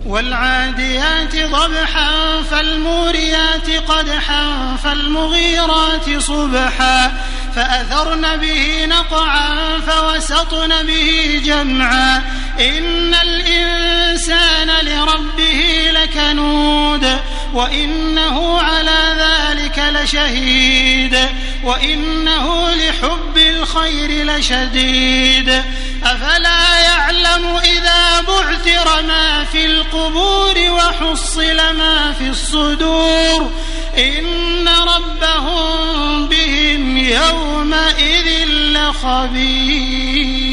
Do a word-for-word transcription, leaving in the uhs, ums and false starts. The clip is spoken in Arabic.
والعاديات ضبحا فالموريات قدحا فالمغيرات صبحا فأثرن به نقعا فوسطن به جمعا إن الإنسان لربه لكنود وإنه على ذلك لشهيد وإنه لحب الخير لشديد أفلا يعلم إذا بعثر ما في القبور وحصل ما في الصدور إن ربهم بهم يومئذ لخبير.